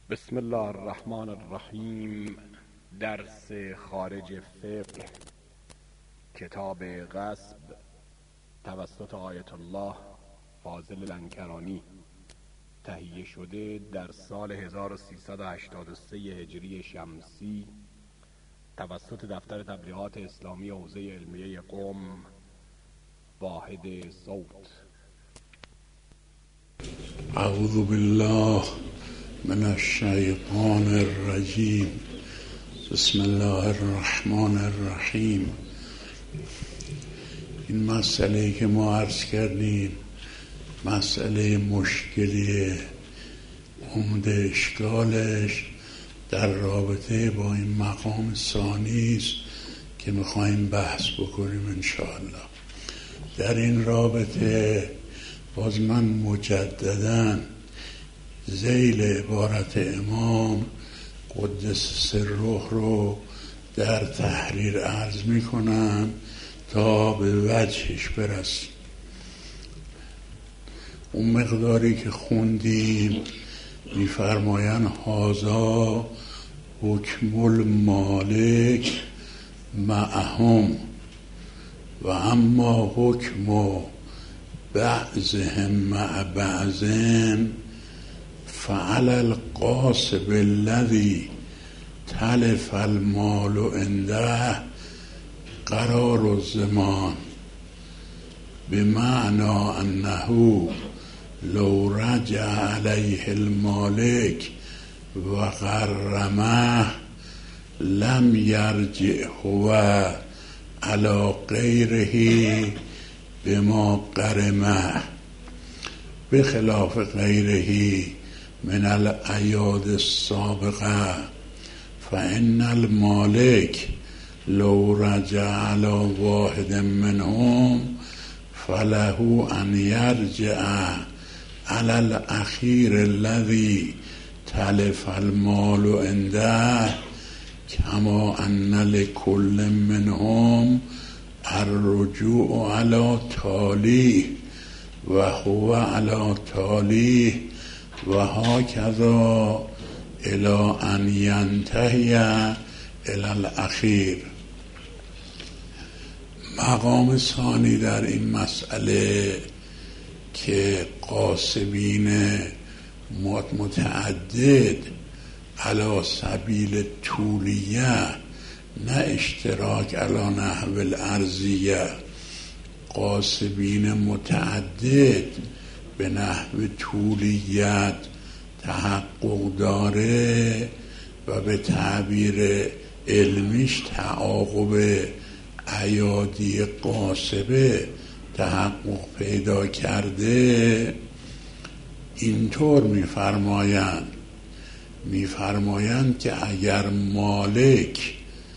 بسم الله الرحمن الرحیم. درس خارج فقه، کتاب غصب، توسط آیت الله فاضل لنکرانی، تهیه شده در سال 1383 هجری شمسی توسط دفتر تبلیغات اسلامی حوزه علمیه قم، واحد صوت. اعوذ بالله من الشیطان الرجیم. بسم الله الرحمن الرحیم. این مسئله که ما عرض کردیم مسئله مشکلیه. عمده اشکالش در رابطه با این مقام ثانی است که میخوایم بحث بکنیم انشاءالله. در این رابطه باز من مجدداً ذیل عبارت امام قدس سره رو در تحریر عرض میکنم تا به وجهش برسیم. اون مقداری که خوندیم میفرماین هازا حکم المالک معهم و اما حکم بعضهم مع بعضهم فعلى القاسب الذي تلف المال عنده قرار الزمان، بمعنى أنه لو رجع عليه المالك وغرمه لم يرجع هو على غيره بما غرمه، بخلاف غيره من الأعياد السابقة، فإن المالك لو رجع على واحد منهم فله أن يرجع على الأخير الذي تلف المال عنده، كما أن لكل منهم الرجوع على تاليه وهو على تاليه وهكذا الى ان ينتهي الى الاخیر. مقام ثانی در این مسئله که قاسبین متعدد علی سبیل طولیه نه اشتراک علی نحو الارضیه، قاسبین متعدد به نحو طولیت تحقق داره و به تعبیر علمیش تعاقب ایادی قاسبه تحقق پیدا کرده. اینطور میفرمایند که اگر مالک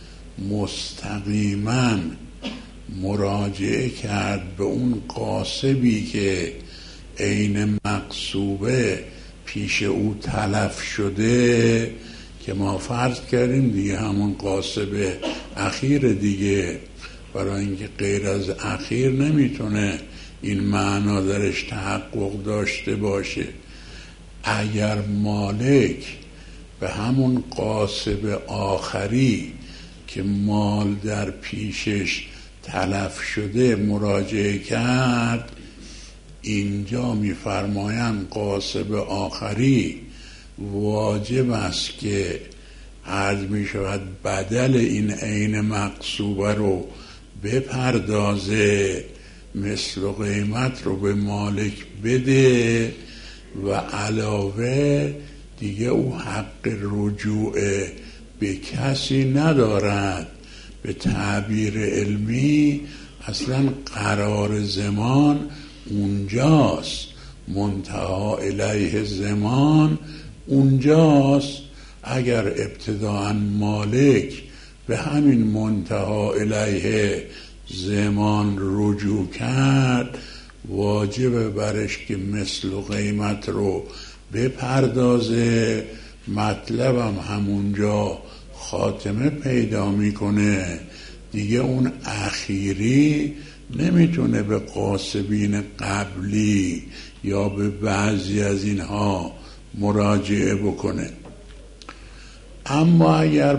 مستقیما مراجعه کرد به اون قاسبی که عین مقصوبه پیش او تلف شده، که ما فرض کردیم دیگه همون قاسب اخیر دیگه، برای اینکه غیر از اخیر نمیتونه این معنا درش تحقق داشته باشه. اگر مالک به همون قاسب آخری که مال در پیشش تلف شده مراجعه کرد، اینجا میفرمایند قاسب آخری واجب است که عرض می شود بدل این عین مقصوبه رو بپردازه، مثل و قیمت رو به مالک بده و علاوه دیگه او حق رجوع به کسی ندارد. به تعبیر علمی اصلا قرار زمان اونجاست، منتها الیه زمان اونجاست. اگر ابتداء مالک به همین منتها الیه زمان رجوع کرد، واجب برش که مثل و قیمت رو بپردازه. مطلبم همونجا خاتمه پیدا میکنه دیگه. اون اخیری نمیتونه به قاسبین قبلی یا به بعضی از اینها مراجعه بکنه. اما اگر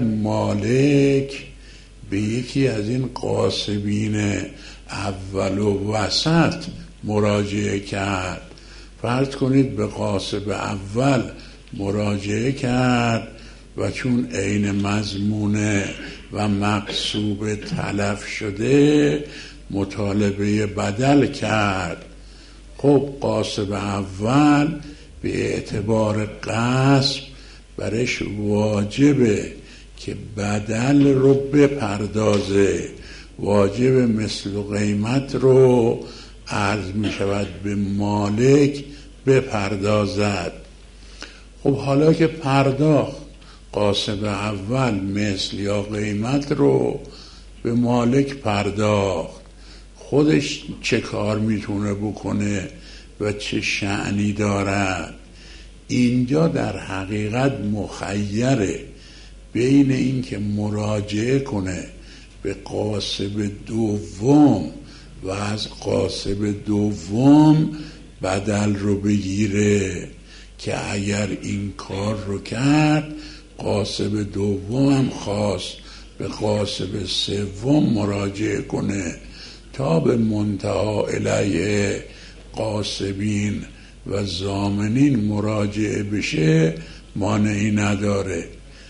مالک به یکی از این قاسبین اول و وسط مراجعه کرد، فرض کنید به قاسب اول مراجعه کرد و چون عین مضمونه و مقصوب تلف شده مطالبه بدل کرد، خب قاسب اول به اعتبار غصب برش واجبه که بدل رو بپردازه، واجب مثل و قیمت رو عرض می شود به مالک بپردازد. خب حالا که پرداخت قاسب اول مثل یا قیمت رو به مالک پرداخت، خودش چه کار میتونه بکنه و چه شأنی دارد؟ اینجا در حقیقت مخیره بین این که مراجعه کنه به قاسب دوم و از قاسب دوم بدل رو بگیره که اگر این کار رو کرد قاسب دوم هم خواست به قاسب سوم مراجعه کنه تا به منتها الیه قاسبین و ضامنین مراجعه بشه مانعی نداره.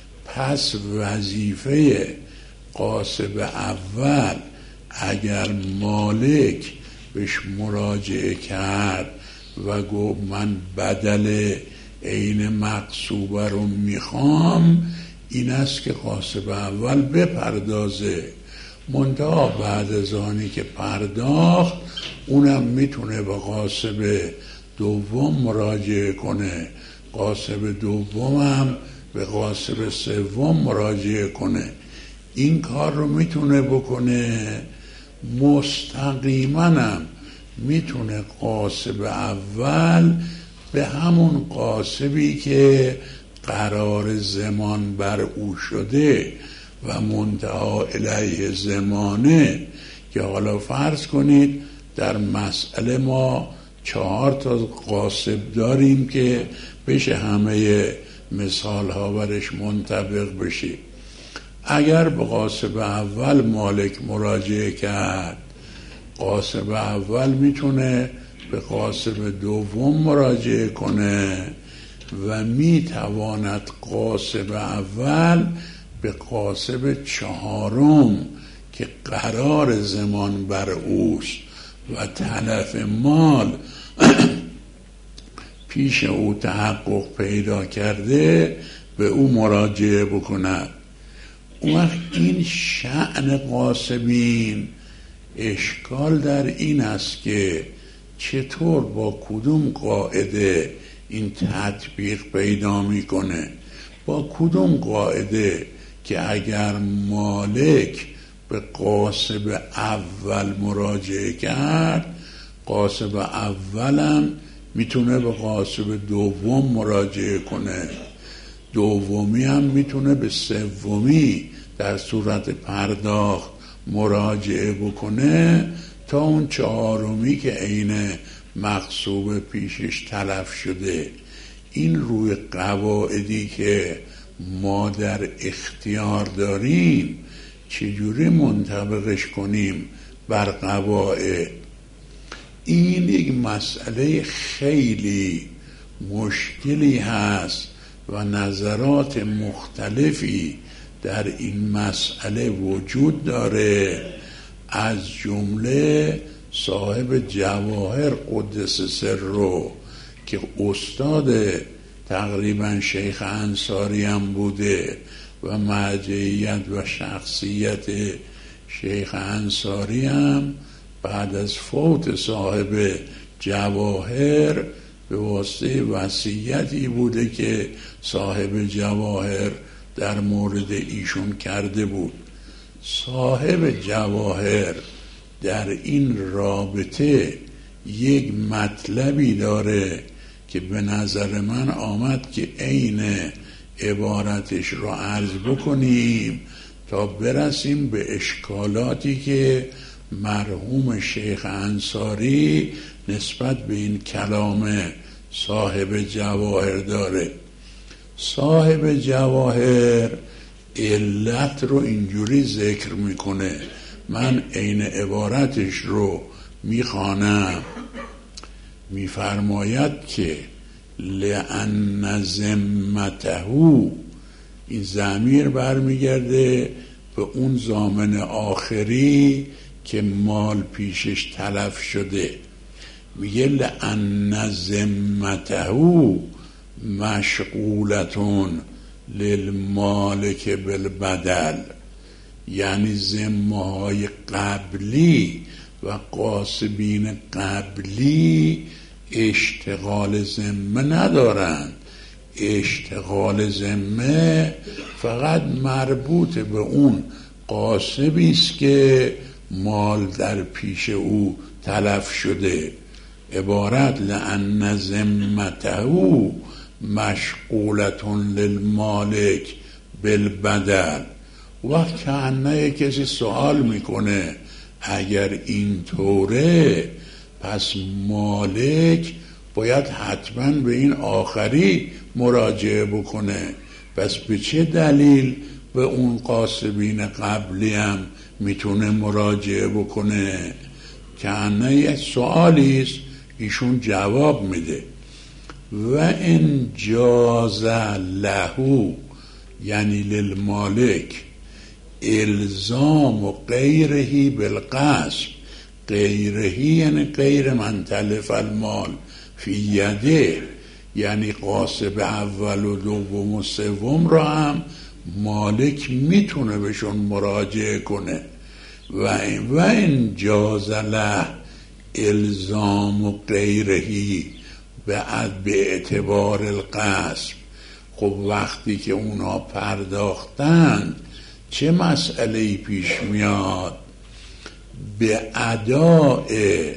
پس وظیفه قاسب اول اگر مالک بهش مراجعه کرد و گفت من بدل عین مقصوبه رو میخوام، این است که قاسب اول بپردازه. منتها بعد از آنی که پرداخت اونم میتونه به قاسب دوم مراجعه کنه، قاسب دوم هم به قاسب سوم مراجعه کنه. این کار رو میتونه بکنه. مستقیما هم میتونه قاسب اول به همون قاسبی که قرار زمان بر او شده و منتها الیه زمانه، که حالا فرض کنید در مسئله ما 4 قاسب داریم که بشه همه مثال ها برش منطبق بشه. اگر به قاسب اول مالک مراجعه کرد، قاسب اول میتونه به قاسب دوم مراجعه کنه و میتواند قاسب اول به قاسب چهارم که قرار زمان بر اوست و تلف مال پیش او تحقق پیدا کرده به او مراجعه بکند. اون وقت این شأن قاسبین اشکال در این است که چطور با کدوم قاعده این تطبیق پیدا میکنه، با کدوم قاعده که اگر مالک به قاسب اول مراجعه کرد، قاسب اولم میتونه به قاسب دوم مراجعه کنه، دومی هم میتونه به سومی در صورت پرداخت مراجعه بکنه تا اون چهارمی که عین مغصوب پیشش تلف شده. این روی قواعدی که ما در اختیار داریم چجوری منطبقش کنیم بر قواعد؟ این یک مسئله خیلی مشکلی هست و نظرات مختلفی در این مسئله وجود داره. از جمله صاحب جواهر قدس سره که استاد تقریبا شیخ انصاری هم بوده و مرجعیت و شخصیت شیخ انصاری هم بعد از فوت صاحب جواهر به واسطه وصیتی بوده که صاحب جواهر در مورد ایشون کرده بود. صاحب جواهر در این رابطه یک مطلبی داره که به نظر من آمد که عین عبارتش را عرض بکنیم تا برسیم به اشکالاتی که مرحوم شیخ انصاری نسبت به این کلام صاحب جواهر داره. صاحب جواهر علت رو اینجوری ذکر میکنه، من عین عبارتش رو میخوانم. میفرماید که لأن ذمته، این ضمیر برمیگرده به اون ضامن آخری که مال پیشش تلف شده. میگه لأن ذمته مشغولتون للمالک بالبدل، یعنی ذمه های قبلی و غاصبین قبلی اشتغال ذمه ندارند. اشتغال ذمه فقط مربوط به اون غاصبی است که مال در پیش او تلف شده. عبارت لأن ذمته مشغولتون للمالک بالبدل. وقت کانه کسی سوال میکنه اگر این طوره پس مالک باید حتما به این آخری مراجعه بکنه، پس به چه دلیل به اون غاصبین قبلی هم میتونه مراجعه بکنه؟ کانه یک سوالی است، ایشون جواب میده و ان جاز له، یعنی للمالک، الزام و غیرهی بالقسم. غیرهی یعنی غیر من تلف المال فی یده، یعنی غاصب اول و دوم و سوم را هم مالک میتونه بهشون مراجعه کنه. و این جاز له الزام و غیرهی به اعتبار القسم. خب وقتی که اونا پرداختند چه مسئله‌ای پیش میاد؟ به اداء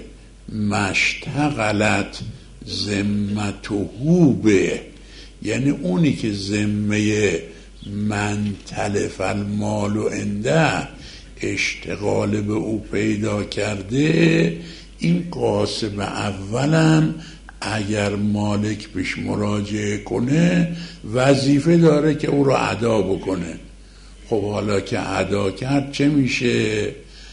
مشتغلت ذمته به، یعنی اونی که ذمه من تلف المال و عنده اشتغال به او پیدا کرده، این غاصب اولم اگر مالک بهش مراجعه کنه وظیفه داره که او را ادا بکنه. خب حالا که ادا کرد چه میشه؟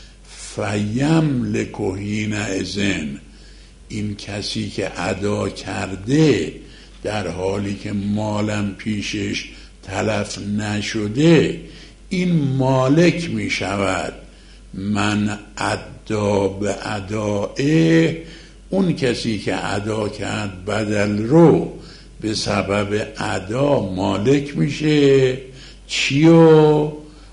فیملک حینئذ، این کسی که ادا کرده در حالی که مالم پیشش تلف نشده، این مالک می شود. من ادا به ادائه، اون کسی که ادا کرد بدل رو به سبب ادا مالک میشه. چیو؟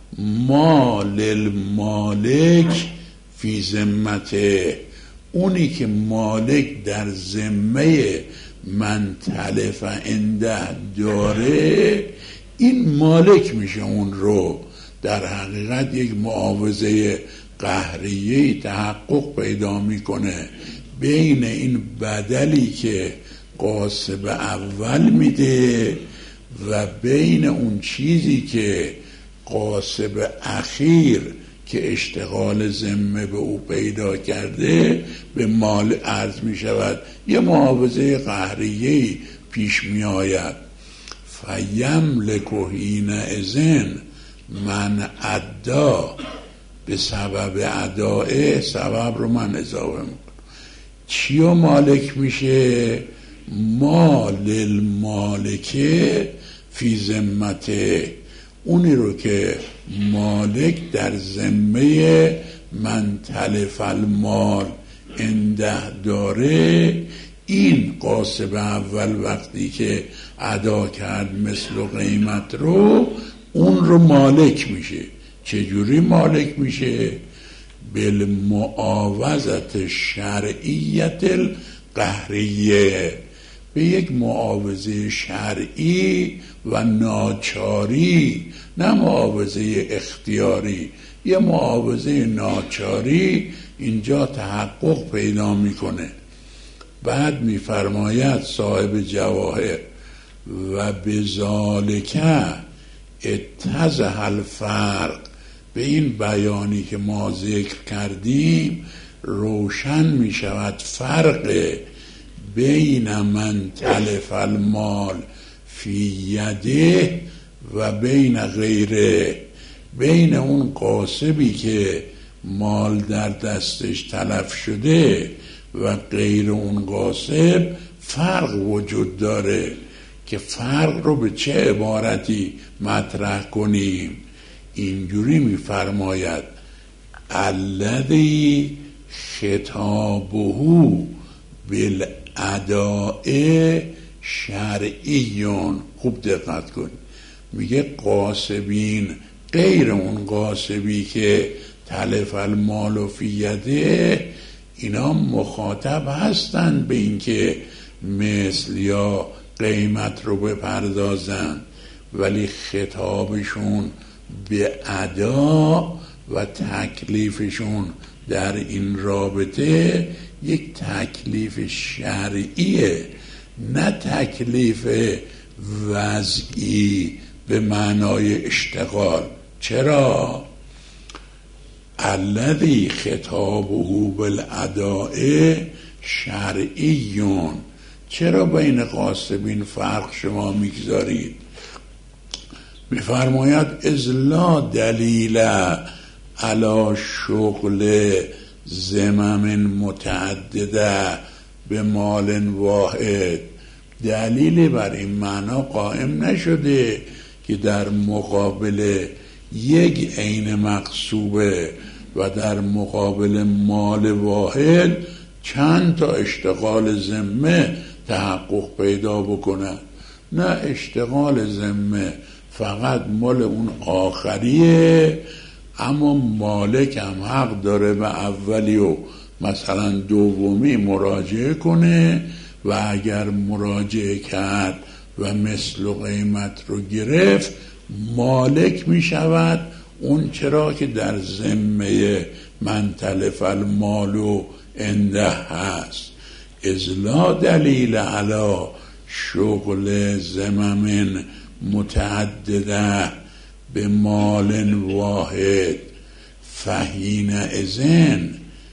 مال المالک فی ذمته، اونی که مالک در ذمه من تلف عنده داره، این مالک میشه اون رو. در حقیقت یک معاوضه قهریه تحقق پیدا میکنه بین این بدلی که غاصب اول میده و بین اون چیزی که غاصب اخیر که اشتغال ذمه به او پیدا کرده به مال عرض می شود. یه معاوضه قهریه‌ای پیش می آید. فیملک حینئذ من ادا، به سبب ادائه، سبب رو من اضافه میکنم. چیو مالک میشه؟ مال المالکه فی ذمته، اونی رو که مالک در ذمه من تلف المال عنده داره، این غاصب اول وقتی که ادا کرد مثل و قیمت رو، اون رو مالک میشه. چجوری مالک میشه؟ بالمعاوضت شرعیت القهریه، به یک معاوضه شرعی و ناچاری، نه معاوضه اختیاری. یه معاوضه ناچاری اینجا تحقق پیدا میکنه. بعد میفرماید صاحب جواهر و بذالک اتضح الفرق، به این بیانی که ما ذکر کردیم روشن می شود فرق بین من تلف المال فی یده و بین غیره، بین اون غاصبی که مال در دستش تلف شده و غیر اون غاصب فرق وجود داره که فرق رو به چه عبارتی مطرح کنیم. اینجوری میفرماید الذی خطابه بالاداء شرعیون. خوب دقت کن، میگه غاصبین غیر اون غاصبی که تلف المال فی یده، اینا مخاطب هستن به این که مثل یا قیمت رو بپردازن، ولی خطابشون به ادا و تکلیفشون در این رابطه یک تکلیف شرعیه، نه تکلیف وضعی به معنای اشتغال. چرا؟ الذی خطابه بالاداء شرعیون. چرا بین غاصبین فرق شما میگذارید؟ میفرماید اذ لا دلیل علی شغل زمم متعدده به مال واحد. دلیل بر این معنا قائم نشده که در مقابل یک عین مغصوبه و در مقابل مال واحد چند تا اشتغال ذمه تحقق پیدا بکنن. نه، اشتغال ذمه فقط مال اون آخریه، اما مالک هم حق داره به اولی و مثلا دومی مراجعه کنه و اگر مراجعه کرد و مثل و قیمت رو گرفت، مالک می شود اون چرا که در ذمه من تلف المال عنده هست. اذ لا دلیل علی شغل زمم متعدده به مال واحد فحین اذن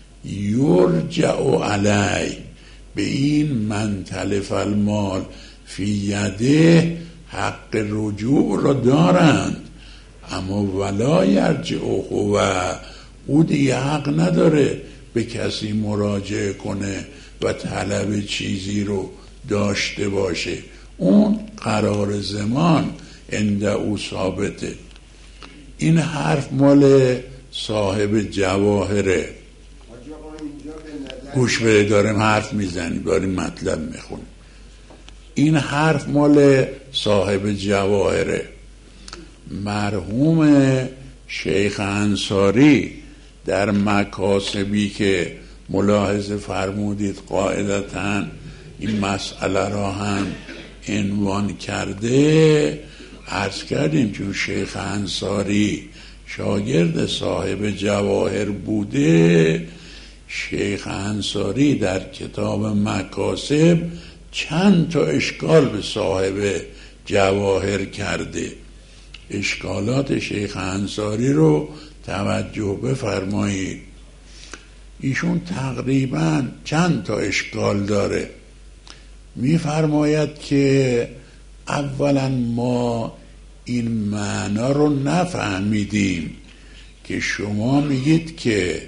یرجع علی. به این من تلف المال فی یده حق رجوع را دارند، اما ولا یرجع او دیگه حق نداره به کسی مراجعه کنه و طلب چیزی رو داشته باشه. اون قرار زمان عند او ثابته. این حرف مال صاحب جواهره. گوش بده، داریم حرف میزنیم، داریم مطلب میخونیم. این حرف مال صاحب جواهره. مرحوم شیخ انصاری در مکاسبی که ملاحظه فرمودید قاعدتاً این مسئله را هم عنوان کرده، عرض کردیم چون شیخ انصاری شاگرد صاحب جواهر بوده، شیخ انصاری در کتاب مکاسب چند تا اشکال به صاحب جواهر کرده. اشکالات شیخ انصاری رو توجه بفرمایید. ایشون تقریبا چند تا اشکال داره. میفرماید که اولا ما این معنا رو نفهمیدیم که شما میگید که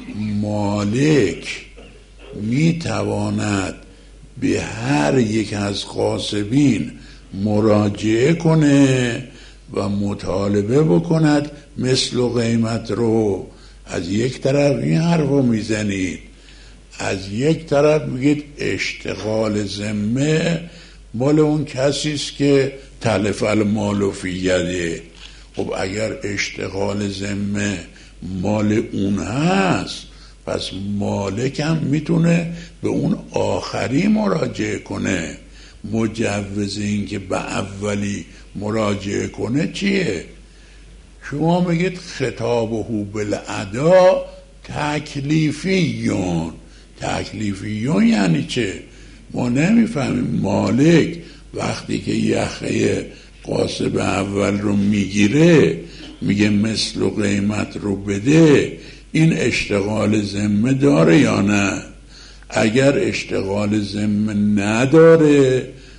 مالک میتواند به هر یک از غاصبین مراجعه کنه و مطالبه بکند مثل و قیمت رو. از یک طرف این حرف رو میزنید، از یک طرف میگید اشتغال ذمه مال اون کسیست که تلف المال فی یده. خب اگر اشتغال ذمه مال اون هست، پس مالک هم میتونه به اون آخری مراجعه کنه. مجوز این که به اولی مراجعه کنه چیه؟ شما میگید خطابه بالادا تکلیفیون. تکلیفیون یعنی چه؟ ما نمیفهمیم. مالک وقتی که یخه غاصب اول رو میگیره میگه مثل و قیمت رو بده، این اشتغال ذمه داره یا نه؟ اگر اشتغال ذمه نداره،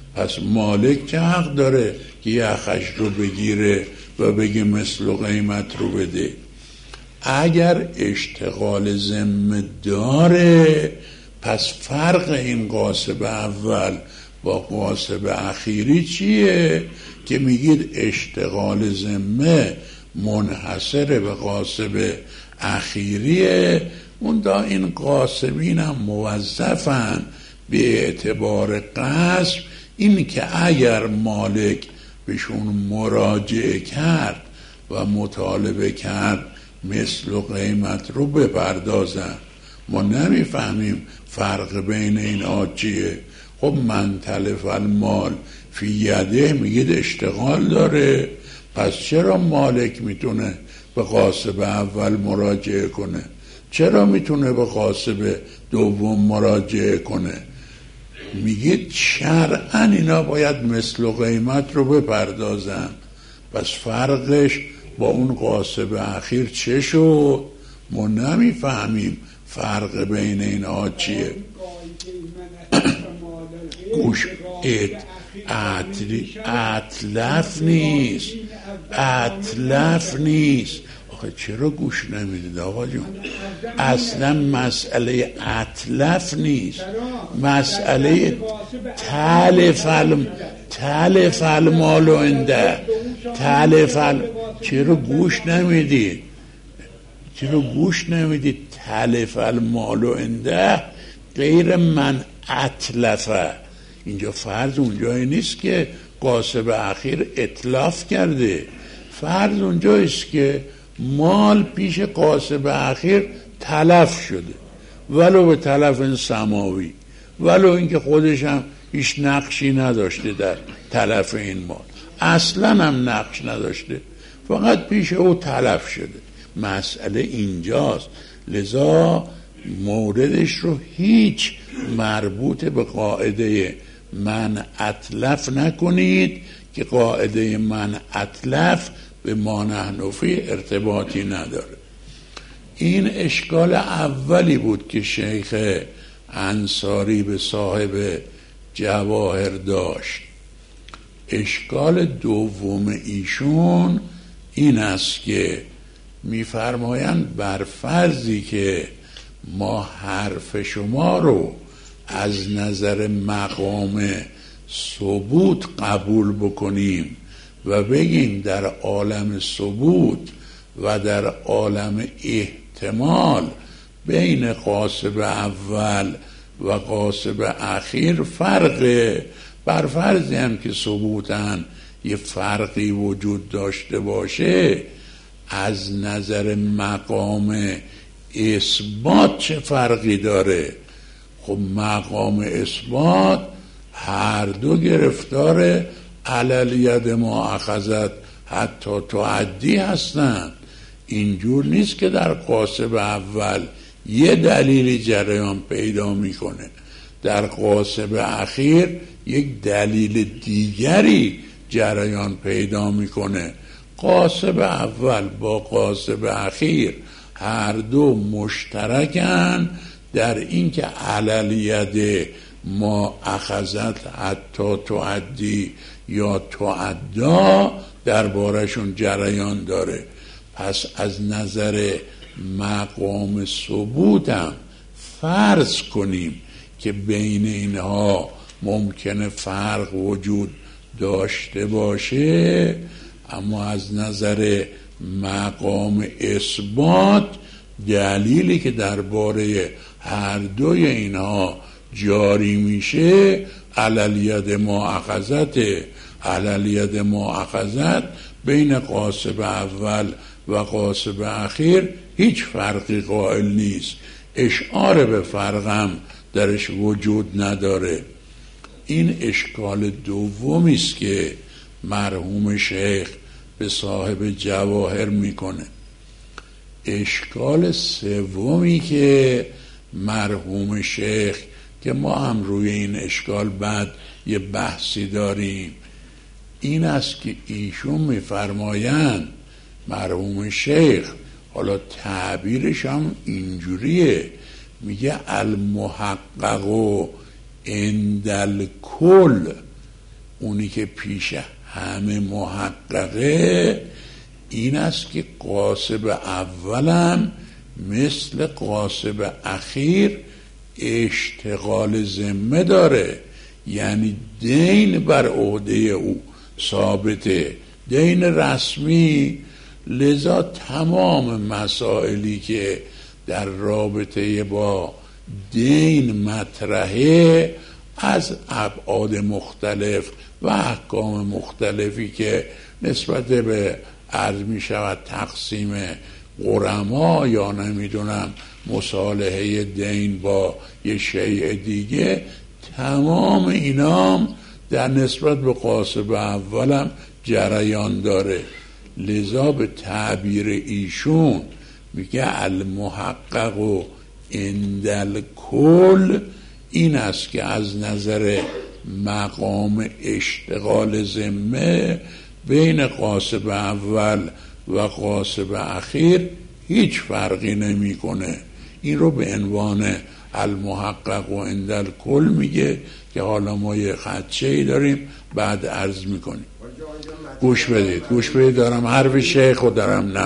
پس مالک چه حق داره که یخش رو بگیره و بگه مثل و قیمت رو بده؟ اگر اشتغال ذمه داره، پس فرق این غاصب اول با غاصب اخیری چیه؟ که میگید اشتغال ذمه منحصر به غاصب اخیریه. اون دا این غاصبین هم موظفن به اعتبار غصب این که اگر مالک بهشون مراجعه کرد و مطالبه کرد مثل و قیمت رو بپردازن. ما نمیفهمیم فرق بین این چیه. خب من تلف المال فی یده میگید اشتغال داره، پس چرا مالک میتونه به غاصب اول مراجعه کنه؟ چرا میتونه به غاصب دوم مراجعه کنه؟ میگید شرعاً اینا باید مثل و قیمت رو بپردازن. پس فرقش با اون غاصب اخیر چه شد؟ ما نمیفهمیم فرق بین اینا چیه. گوش اطلف نیست. آخه چرا گوش نمیدید آقا جون؟ اصلا مسئله اطلف نیست، مسئله تلف المال عنده. چرا گوش نمیدید؟ تلف المال عنده غیر من اطلفه. اینجا فرض اونجایی نیست که غاصب اخیر اتلاف کرده، فرض اونجاییست که مال پیش غاصب اخیر تلف شده، ولو به تلف سماوی، ولو اینکه خودش هم هیچ نقشی نداشته در تلف این مال، اصلا هم نقش نداشته، فقط پیش او تلف شده. مسئله اینجاست. لذا موردش رو هیچ مربوط به قاعده من اتلف نکنید که قاعده من اتلف به ما نحن فی ارتباطی نداره. این اشکال اولی بود که شیخ انصاری به صاحب جواهر داشت. اشکال دوم ایشون این است که میفرمایند بر فرضی که ما حرف شما رو از نظر مقام ثبوت قبول بکنیم و بگیم در عالم ثبوت و در عالم احتمال بین غاصب اول و غاصب اخیر فرقه، بر فرضی هم که ثبوتاً یه فرقی وجود داشته باشه، از نظر مقام اثبات چه فرقی داره؟ خب مقام اثبات هر دو گرفتار علالید ما اخذت حتی تعدی هستند. اینجور نیست که در غاصب اول یه دلیلی جریان پیدا میکنه، در غاصب اخیر یک دلیل دیگری جریان پیدا میکنه. غاصب اول با غاصب اخیر هر دو مشترکن در این که علالید ما اخذت حتی تعدی یا تعدا دربارشون جریان داره. پس از نظر مقام ثبوتم فرض کنیم که بین اینها ممکنه فرق وجود داشته باشه، اما از نظر مقام اثبات دلیلی که درباره هر دوی اینها جاری میشه علالید ما اخذت بین غاصب اول و غاصب اخیر هیچ فرقی قائل نیست، اشعار به فرقم درش وجود نداره. این اشکال دومی است که مرحوم شیخ به صاحب جواهر میکنه. اشکال سومی که مرحوم شیخ، که ما هم روی این اشکال بعد یه بحثی داریم، این است که ایشون میفرمایند مرحوم شیخ، حالا تعبیرش هم اینجوریه، میگه المحقق عند الکل اونی که پیش همه محققه این است که قاصب اولم مثل قاصب اخیر اشتغال ذمه داره، یعنی دین بر عهده او ثابته، دین رسمی. لذا تمام مسائلی که در رابطه با دین مطرحه از ابعاد مختلف و احکام مختلفی که نسبت به عرض می شود تقسیم غرما یا نمیدونم مصالحه دین با یه شیء دیگه، تمام اینام در نسبت به قاصب اولم جریان داره. لذا به تعبیر ایشون میگه المحقق و عند کل این است که از نظر مقام اشتغال ذمه بین قاصب اول و قاصب اخیر هیچ فرقی نمیکنه. این رو به عنوان المحقق و عند کل میگه که حالا ما یه خدشه‌ای داریم بعد عرض میکنیم. گوش بدید دارم حرف شیخ رو دارم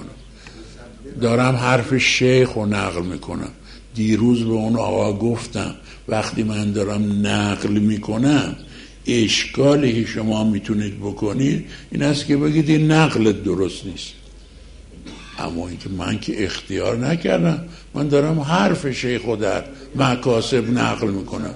نقل میکنم. دیروز به اون آقا گفتم وقتی من دارم نقل میکنم اشکالی که شما میتونید بکنید این است که بگید این نقل درست نیست، اما اینکه من که اختیار نکردم، من دارم حرف شیخ رو در مکاسب نقل میکنم.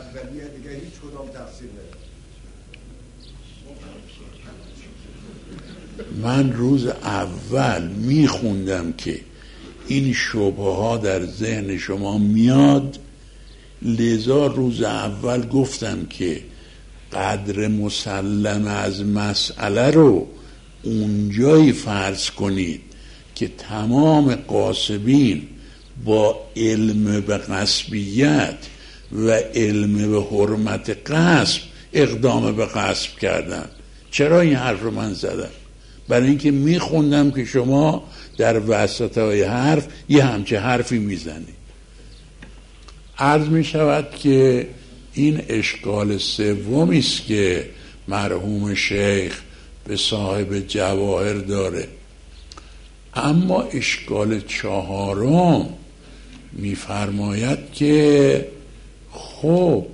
من روز اول میخوندم که این شبهه ها در ذهن شما میاد، لذا روز اول گفتم که قدر مسلم از مسئله رو اونجایی فرض کنید که تمام قاصبین با علم به غصبیت و علم به حرمت غصب اقدام به غصب کردن. چرا این حرف رو من زدم؟ برای اینکه میخوندم که شما در وسطای حرف یه همچه حرفی میزنید. عرض میشود که این اشکال سومی است که مرحوم شیخ به صاحب جواهر داره. اما اشکال چهارم میفرماید که خب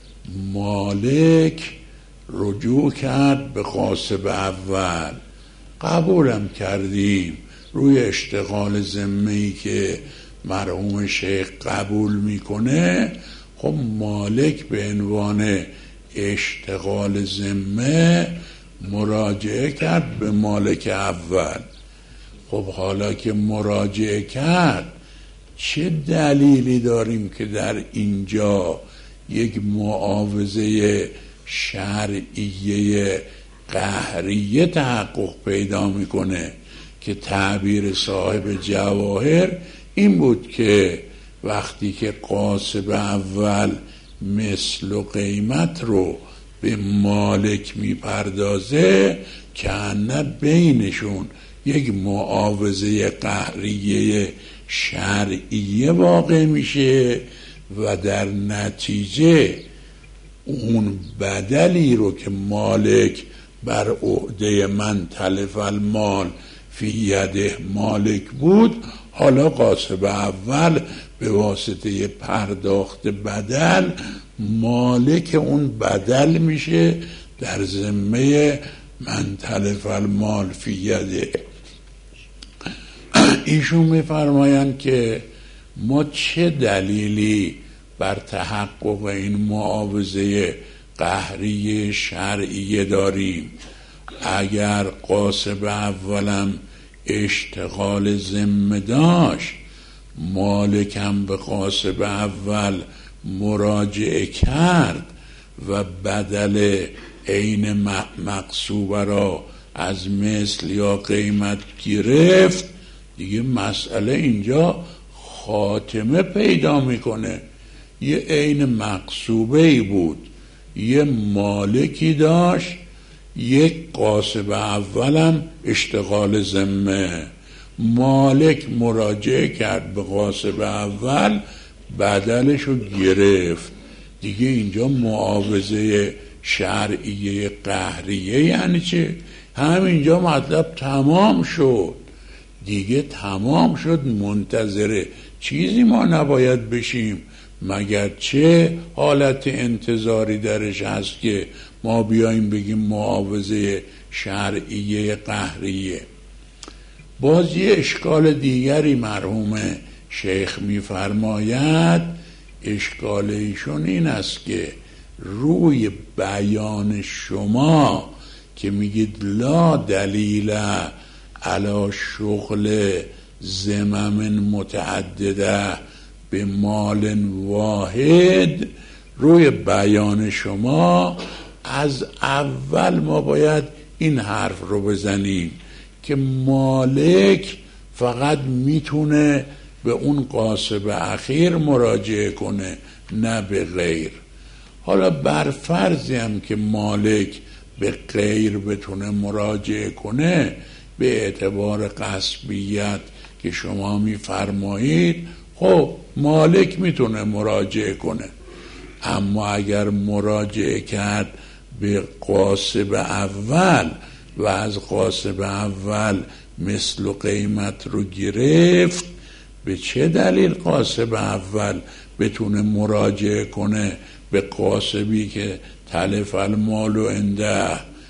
مالک رجوع کرد به قاصب اول، قبولم کردیم روی اشتغال ذمه‌ای که مرحوم شیخ قبول میکنه. خب مالک به عنوان اشتغال ذمه مراجعه کرد به مالک اول. خب حالا که مراجعه کرد چه دلیلی داریم که در اینجا یک معاوضه شرعیه قهریه تحقق پیدا میکنه که تعبیر صاحب جواهر این بود که وقتی که قاصب اول مثل و قیمت رو به مالک میپردازه که نه بینشون یک معاوضه قهریه شرعیه واقع میشه و در نتیجه اون بدلی رو که مالک بر عهده من تلف المال فی یده مالک بود، حالا قاصب اول به واسطه پرداخت بدل مالک اون بدل میشه در ذمه من تلف المال فی یده. ایشون میفرمایند که ما چه دلیلی بر تحقق این معاوضه قهری شرعیه داریم؟ اگر قاصب اولم اشتغال ذمه داشت، مالکم به قاصب اول مراجعه کرد و بدل عین مقصوبه را از مثل یا قیمت گرفت، دیگه مسئله اینجا خاتمه پیدا میکنه. یه عین مقصوبه ای بود، یه مالکی داشت، یک قاصب اولم اشتغال ذمه. مالک مراجعه کرد به قاصب اول، بدلشو گرفت. دیگه اینجا معاوضه شرعیه قهریه یعنی چه؟ همینجا مطلب تمام شد دیگه، تمام شد. منتظر چیزی ما نباید بشیم مگر چه حالت انتظاری درش هست که ما بیاییم بگیم معاوضه شرعیه قهریه. باز یه اشکال دیگری مرحوم شیخ میفرماید، اشکال ایشون این است که روی بیان شما که میگید لا دلیل علی شغل زمم متعدده به مال واحد، روی بیان شما از اول ما باید این حرف رو بزنیم که مالک فقط میتونه به اون غاصب اخیر مراجعه کنه نه به غیر. حالا بر فرضی هم که مالک به غیر بتونه مراجعه کنه به اعتبار غصبیت که شما میفرمایید، خب مالک میتونه مراجعه کنه. اما اگر مراجعه کرد به غاصب اول و از غاصب اول مثل و قیمت رو گرفت، به چه دلیل غاصب اول بتونه مراجعه کنه به غاصبی که تلف المال عنده،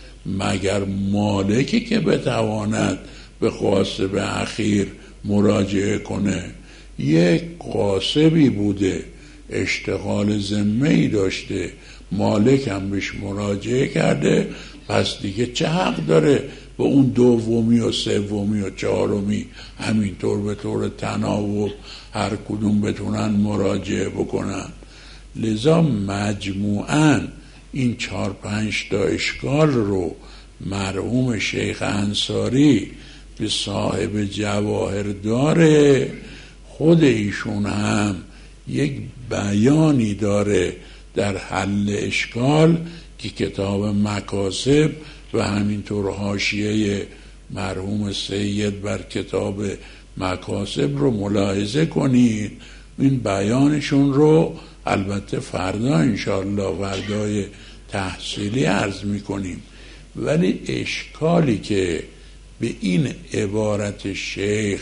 مگر مالکی که بتواند به غاصب اخیر مراجعه کنه؟ یک غاصبی بوده، اشتغال ذمه‌ای داشته، مالک هم بهش مراجعه کرده، پس دیگه چه حق داره به اون دومی و سومی و چهارمی همینطور به طور تناوب هر کدوم بتونن مراجعه بکنن؟ لذا مجموعاً این 4-5 تا اشکال رو مرحوم شیخ انصاری به صاحب جواهر داره، خود ایشون هم یک بیانی داره در حل اشکال که کتاب مکاسب و همینطور حاشیه مرحوم سید بر کتاب مکاسب رو ملاحظه کنید. این بیانشون رو البته فردا انشاءالله فردای تحصیلی عرض میکنیم، ولی اشکالی که به این عبارت شیخ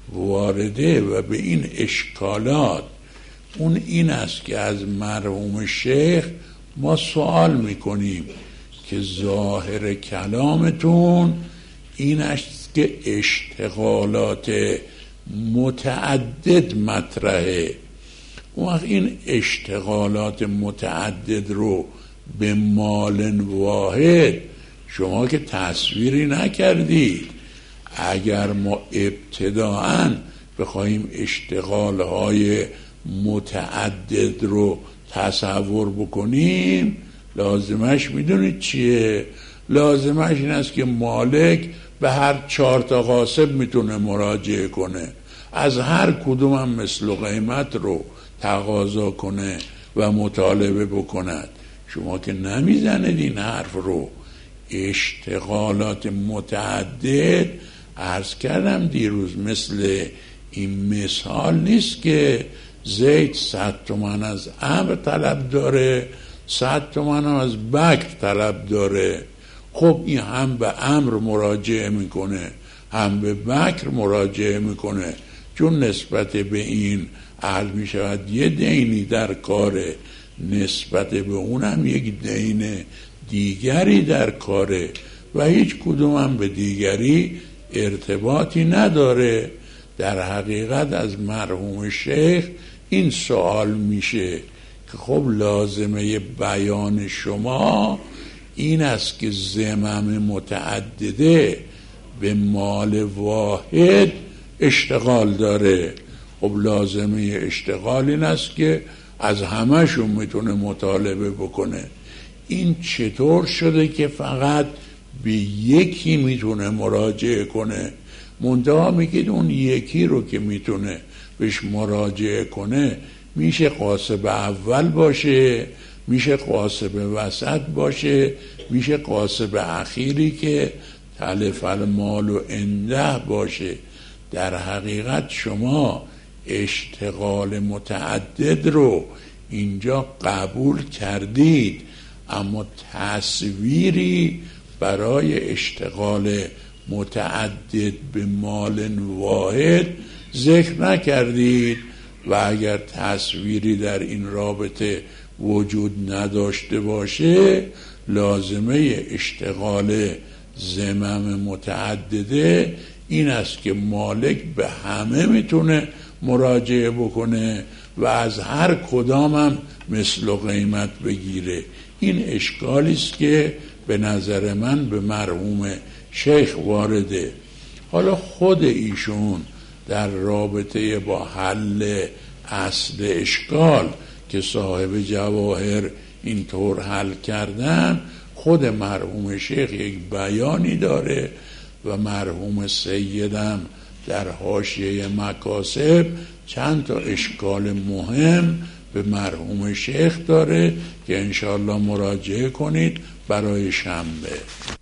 وارده و به این اشکالات اون این است که از مرحوم شیخ ما سوال میکنیم که ظاهر کلامتون این است که اشتغالات متعدد مطرحه. اون وقت این اشتغالات متعدد رو به مال واحد شما که تصویری نکردید. اگر ما ابتداعاً بخواهیم اشتغالهای متعدد رو تصور بکنیم، لازمش میدونید چیه؟ لازمش این است که مالک به هر 4 تا غاصب میتونه مراجعه کنه، از هر کدوم هم مثل و قیمت رو تقاضا کنه و مطالبه بکند. شما که نمیزنید این حرف رو. اشتغالات متعدد عرض کردم دیروز مثل این مثال نیست که زید 100 تومن از عمرو طلب داره، 100 تومن هم از بکر طلب داره. خب این هم به عمرو مراجعه میکنه هم به بکر مراجعه میکنه، چون نسبت به این عرض میشود یه دینی در کاره، نسبت به اون هم یک دین دیگری در کاره و هیچ کدوم هم به دیگری ارتباطی نداره. در حقیقت از مرحوم شیخ این سوال میشه که خب لازمه بیان شما این است که زمم متعدده به مال واحد اشتغال داره. خب لازمه اشتغال این است که از همه‌شون میتونه مطالبه بکنه. این چطور شده که فقط به یکی میتونه مراجعه کنه؟ منتها میگید اون یکی رو که میتونه بهش مراجعه کنه میشه غاصب اول باشه، میشه غاصب وسط باشه، میشه غاصب اخیری که تلف المال و عنده باشه. در حقیقت شما اشتغال متعدد رو اینجا قبول کردید، اما تصویری برای اشتغال متعدد به مال واحد ذکر نکردید و اگر تصویری در این رابطه وجود نداشته باشه لازمه اشتغال ذمم متعدده این است که مالک به همه میتونه مراجعه بکنه و از هر کدامم مثل و قیمت بگیره. این اشکالی است که به نظر من به مرحوم شیخ وارده. حالا خود ایشون در رابطه با حل اصل اشکال که صاحب جواهر اینطور حل کردن، خود مرحوم شیخ یک بیانی داره و مرحوم سیدم در حاشیه مکاسب چند تا اشکال مهم به مرحوم شیخ داره که انشاءالله مراجعه کنید برای شنبه.